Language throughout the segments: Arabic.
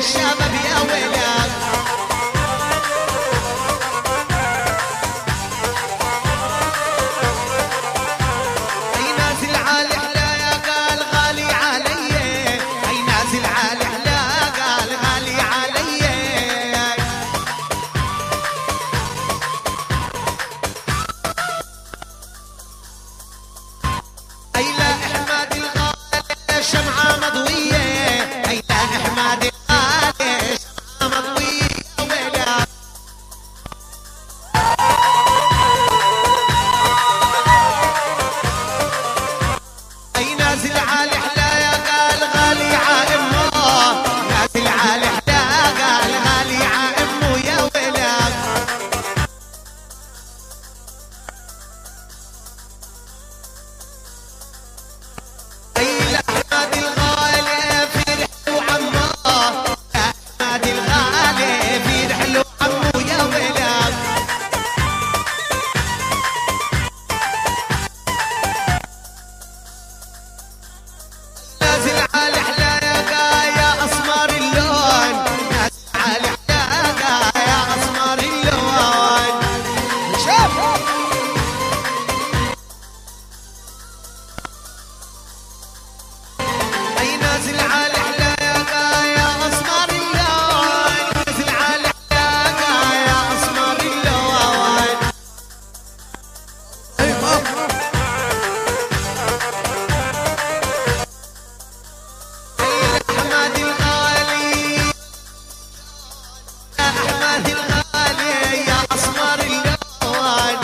الشباب يا ولاد. اي نازل عالي احلى يا قال غالي علي، اي نازل عالي احلى قال غالي علي. اي لا احمد الغالي شمعة مضوية، اي لا احمد الغالي شمعة مضوية يا ولاد. اي نازل عالي احلى يا قال غالي عامه، نازل عالي احلى قال غالي عامه يا ولاد. اي لاحمد الغالي في رحله عمه، لاحمد الغالي في رحله عمه يا ولاد. نازل عالي احلى يا اسمر اللون، نازل عالي احلى يا اسمر اللون. شوف اي نازل عالي احلى يا اسمر اللون، نازل عالي احلى يا اسمر اللون. احمد الغالي يا احمد الغالي يا اسمر اللون.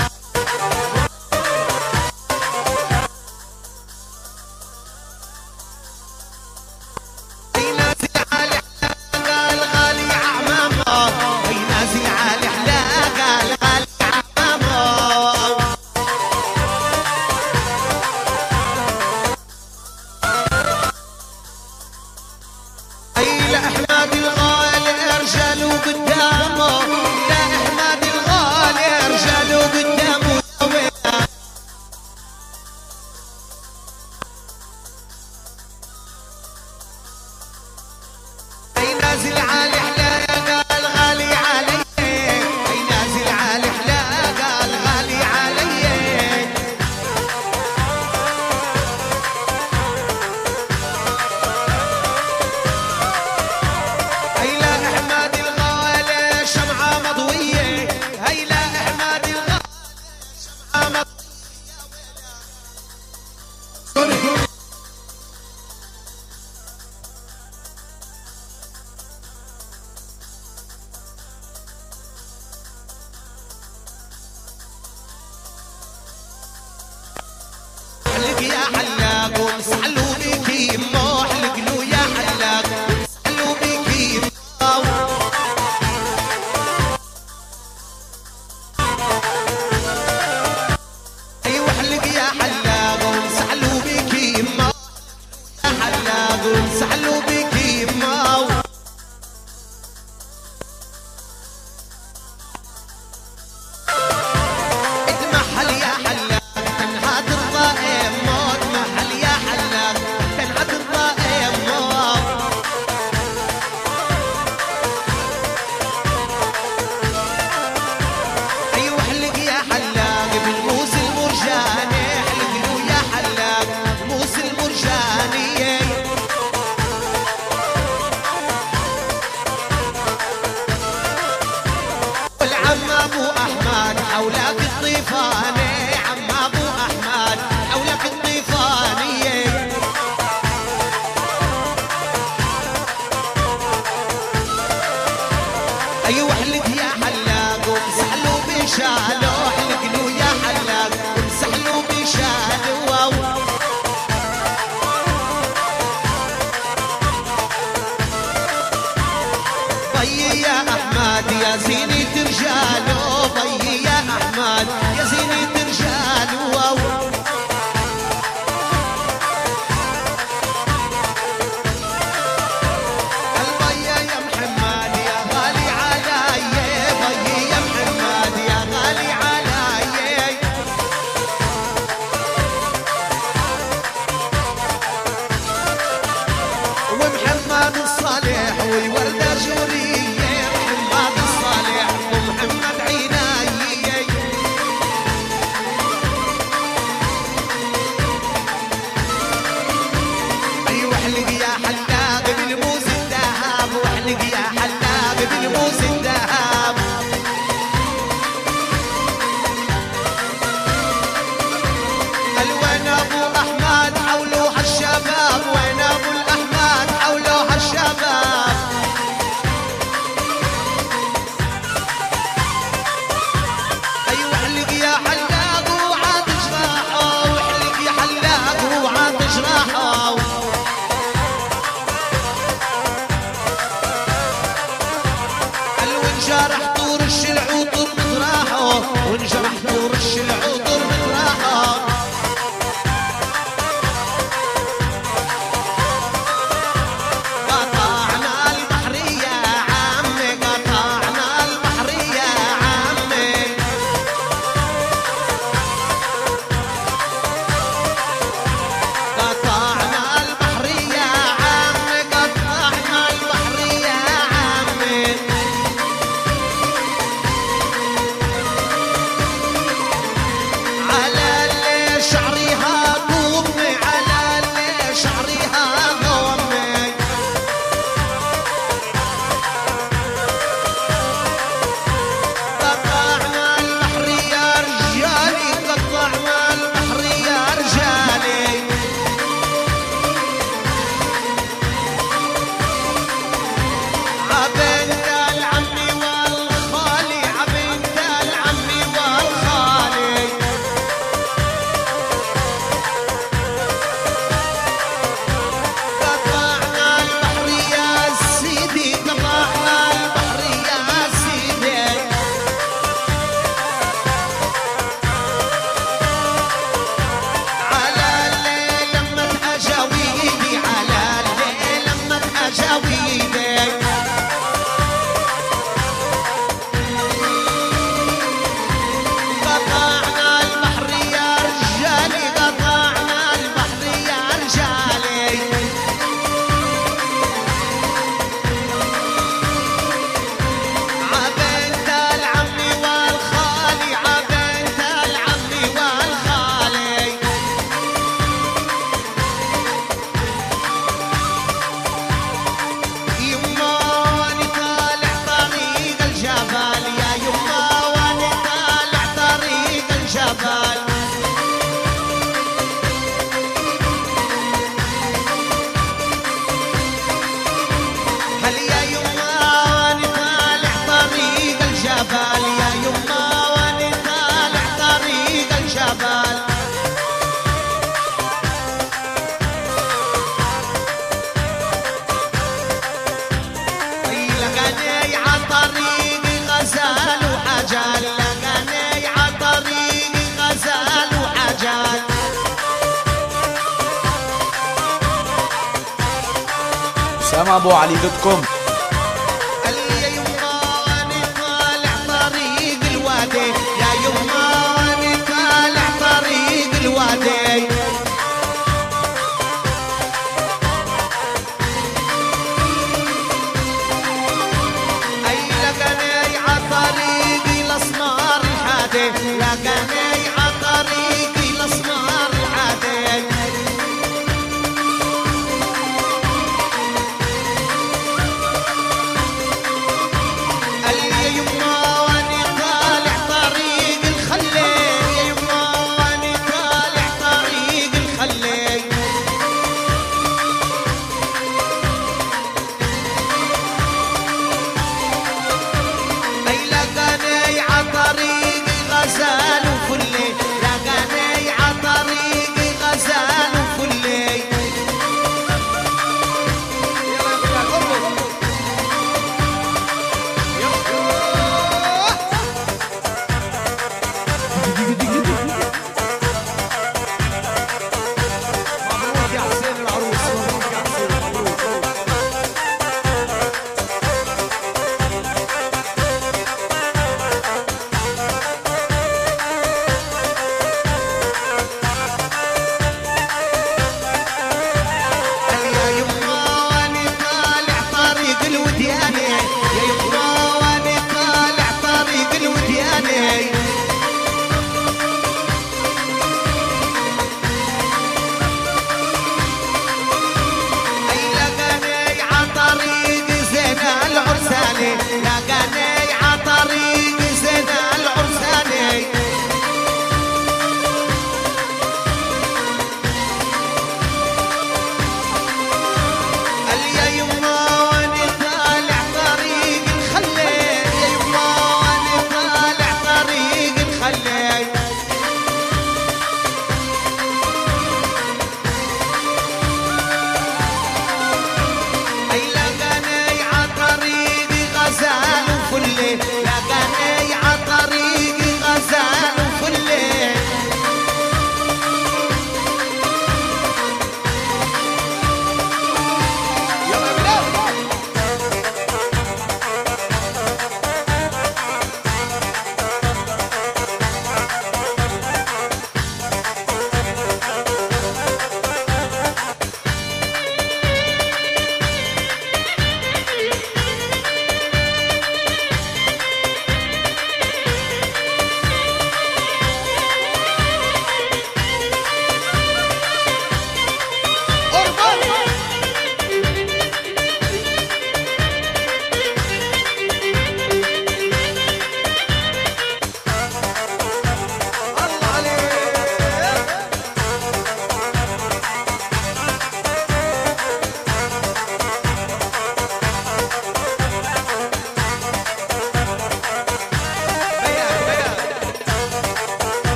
اي نازل عالي احلى قال غالي عمامه، اي نازل عالي احلى قال غالي عمامه. اي لاحمد الغالي رجاله قدامه، لا احمد الغالي رجاله قدامه يا ولاد. اي نازل عالي احلى قال غالي علي، اي نازل عالي احلى قال غالي علي. اي لا احمد الغالي شمعة مضوية، اي لا احمد الغالي شمعة مضوية. احلق يا حلاق ومسحلوا بك يمه، احلق له يا حلاق ومسحلوا بك يمه. ايوه احلق يا حلاق ومسحلوا بك يمه، يا حلاق ومسحلوا بك يمه. اتمحل يا حلاق تنهاد الضائم موت، محل يا حلاق تنهاد الضائم موت. ايوه احلق يا حلاق بالموس المرجاني، احلق له يا حلاق موس المرجاني. والعم ابو احمد حولك الطيفاني، عم ابو احمد حولك الطيفاني. ايوه احلق يا حلاق ومسحلوا بشالو، احلق له يا حلاق ومسحلوا بشالو. طي يا احمد يا زينة رجاله، طي يا احمد يا زينة رجاله. البيا يا محمد يا غالي علي، بيا يا محمد يا غالي علي. ومحمد الصالح والوردة اسامه ابو علي دوت كوم.